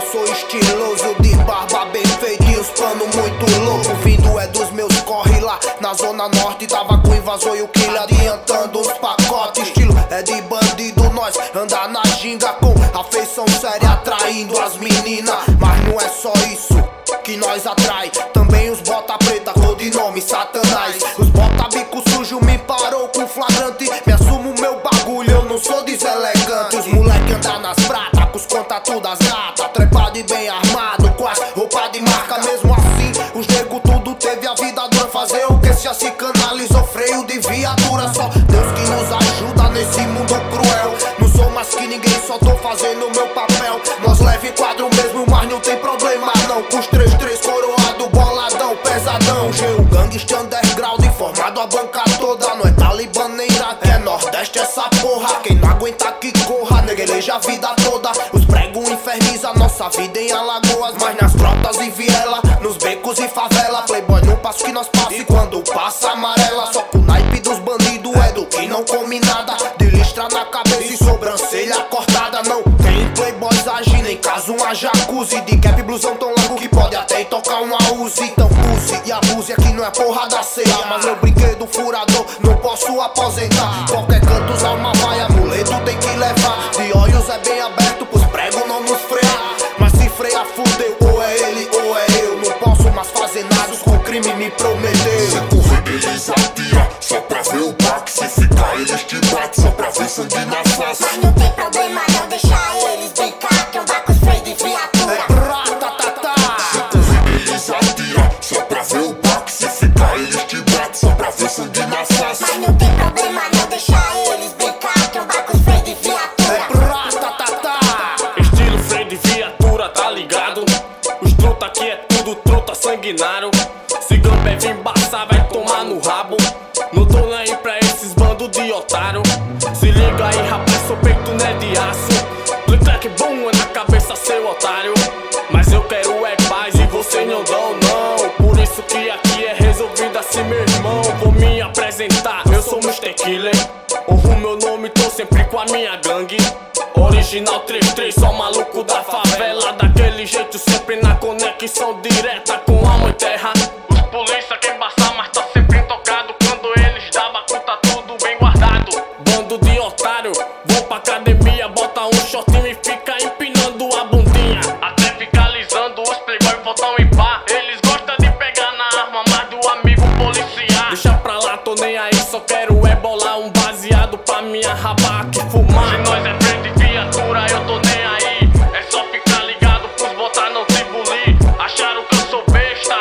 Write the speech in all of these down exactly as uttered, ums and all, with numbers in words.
sou estiloso, de barba bem feita e os pano muito louco. Vindo é dos meus corre lá na zona norte, tava com o invasor e o killer adiantando uns pacotes. Estilo é de bandido, nós anda na ginga com a feição séria atraindo as meninas. Mas não é só isso que nós atrai, também os bota preta, codinome Satanás. Os bota bico sujo me parou com flagrante, me assumo meu bagulho, eu não sou deselegante. Os moleque andar nas pratas, com os contatos das gatas, trepado e bem armado, com as roupas de marca. Mesmo assim, os nego tudo teve a vida dura, fazer o que já se canalizou, freio de viatura. Só Deus que nos ajuda nesse mundo cruel, não sou mais que ninguém, só tô fazendo meu papel. Nós leve quadro mesmo, mas não tem problema não, com os três três coroado, boladão, pesadão. G, o gangsta underground, formado a banca toda. Não é Talibã nem Iraque, é Nordeste essa porra. Quem não aguenta que corra, negueleja a vida toda. Os pregos infernizam nossa vida em Alagoas, mas nas trotas e viela, nos becos e favela. Playboy não passa o que nós passa, e quando passa amarela. Só com o naipe dos bandidos é do que não come nada, de listra na cabeça e sobrancelha cortada. Não tem playboys agindo em caso uma jacuzzi, de cap blusão tão largo que pode até tocar uma Uzi. Então use e abuse, aqui não é porra da ceia, mas meu brinquedo furador não posso aposentar. Qualquer canto usar uma vaia, amuleto tem que levar. De olhos é bem aberto pros pregos não nos frear, mas se frear fudeu, ou é ele ou é eu. Não posso mais fazer nada, o crime me prometeu. Se correr eles atira, só pra ver o baque. Se ficar eles te batem, só pra ver sangue na face. Mas não tem problema não, deixa eles brincar, que eu dá com os freio de viatura. É prata-ta-ta. Se correr eles atira, só pra ver o baque. Se ficar eles te batem, só pra ver sangue na face. Mas não tem problema não, deixa eles brincar, que eu dá com os freio de viatura. É prata-ta-ta. Estilo freio de viatura, tá ligado? Os truta aqui é tudo truta sanguinário. Se gambé vir embaçar, vai tomar no rabo. Não tô nem aí pra esses bandos de otário. Se liga aí, rapaz, seu peito não é de aço. Click, boom, é na cabeça, seu otário. Mas eu quero é paz e você não dão, não. Por isso que aqui é resolvido assim, meu irmão. Vou me apresentar, eu sou mister Killer. Honro meu nome, tô sempre com a minha gangue. Original três três, só maluco da favela. Daquele jeito, sempre na conexão direta com a mãe terra. Os polícia quer embaçar, mas tá sempre intocado. Quando eles dá bacu, tá tudo bem guardado. Bando de otário, vou pra academia, bota um shortinho e fica empinando a bundinha. Até ficar alisando, os playboy voltam em pá. Eles gostam de pegar na arma, mais do amigo policial. Deixa pra lá, tô nem aí, só quero é bolar um baseado pra minha raba que fumar. Se nós é frente de viatura, eu tô nem aí. É só ficar ligado pros botar não se bulir. Acharam que eu sou besta,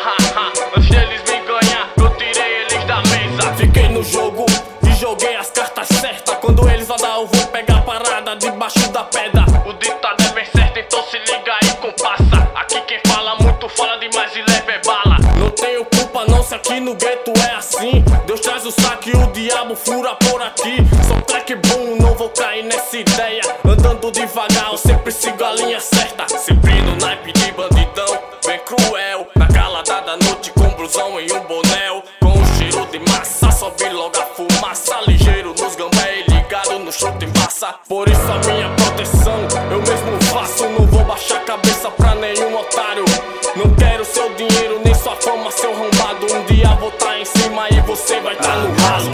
antes deles me ganhar, eu tirei eles da mesa. Fiquei no jogo e joguei as cartas certas. Quando eles andar eu vou pegar parada debaixo da pedra. O ditado é bem certo, então se liga aí, compassa. Aqui quem fala muito fala demais e leva é bala. Não tenho culpa não se aqui no gueto é assim. Deus traz o saque e o diabo fura por aqui. Sou track boom, não vou cair nessa ideia. Andando devagar, eu sempre sigo a linha certa. Sempre no naipe de bandidão, bem cruel. Na calada da noite com blusão e um boné. Com o cheiro de massa, sobe logo a fumaça. Ligeiro nos gambé e ligado no chute em massa. Por isso a minha proteção, eu mesmo faço. Não vou baixar a cabeça pra nenhum otário. Não quero seu dinheiro, nem sua fama, seu arrombado. Um dia vou tá em cima e você vai tá no ralo.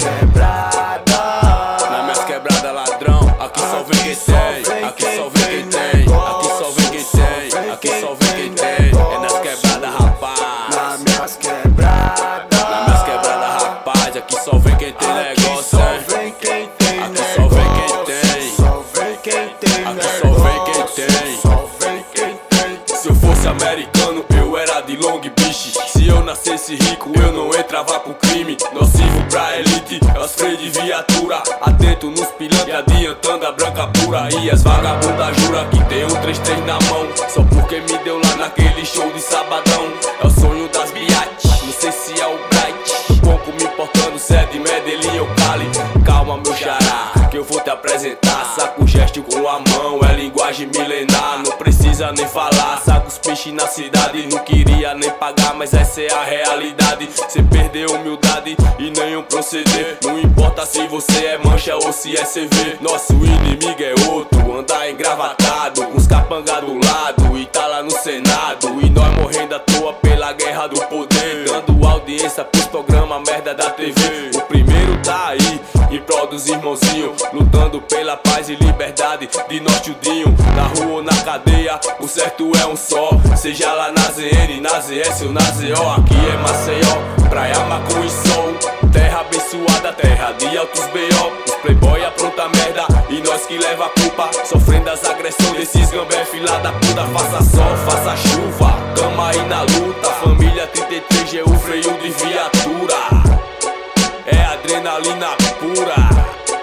Na minhas quebradas ladrão, aqui só vem quem tem, aqui só vem quem tem, aqui só vem quem tem, aqui só vem quem tem. É nas quebradas, rapaz. Na minhas quebradas, Na minhas quebradas, rapaz, aqui só vem quem tem negócio, só hein? vem quem tem, Aqui só vem quem tem, só vem quem tem, aqui só vem quem tem. só vem quem tem. Se eu fosse americano, eu era de Long Beach. Se eu nascesse rico, eu não entrava pro crime. Nocivo pra elite, é os freios de viatura. Atento nos pilantras, adiantando a branca pura. E as vagabundas jura que tem um três três na mão, só porque me deu lá naquele show de sabadão. É o sonho das biates, não sei se é o Bright. Pouco me importando, se é de Medellín ou Cali. Calma meu xará, que eu vou te apresentar. Saco gesto com a mão, ela linguagem milenar, não precisa nem falar. Saca os peixes na cidade, não queria nem pagar, mas essa é a realidade. Cê perdeu humildade e nenhum proceder. Não importa se você é mancha ou se é C V. Nosso inimigo é outro, andar engravatado, com os capanga do lado e tá lá no Senado. E nós morrendo à toa pela guerra do poder, dando audiência pros programas merda da T V. O primeiro tá aí, em prol dos irmãozinhos, lutando pela paz e liberdade de nós tudinho. Na rua ou na cadeia, o certo é um só. Seja lá na Z N, na Z S ou na Z O. Aqui é Maceió, praia, maconha e sol. Terra abençoada, terra de altos B O. Os playboy apronta merda e nós que leva a culpa, sofrendo as agressões desses gambé fila da puta. Faça sol, faça chuva, tamo aí na luta. Família trinta e três G, o freio de viatura. É adrenalina pura.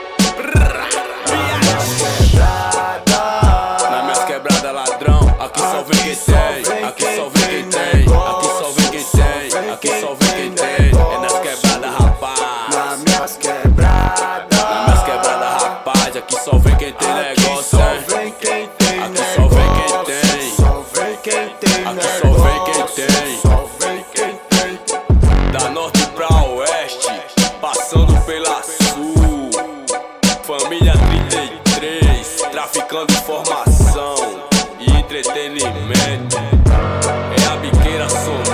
Na minhas quebradas ladrão, aqui só vem quem tem. Aqui só vem quem tem. Aqui só vem quem tem. Aqui só vem quem tem. É nas quebradas, rapaz. Na minhas quebradas, Na minhas quebradas, rapaz. Aqui só vem quem tem negócio, hein? vem quem tem. Aqui só vem quem tem. Só vem quem tem. Aqui só vem quem tem. Só vem quem tem. Da norte pra oeste, passando pela sul. Família trinta e três, traficando informação e entretenimento. É a biqueira sonora.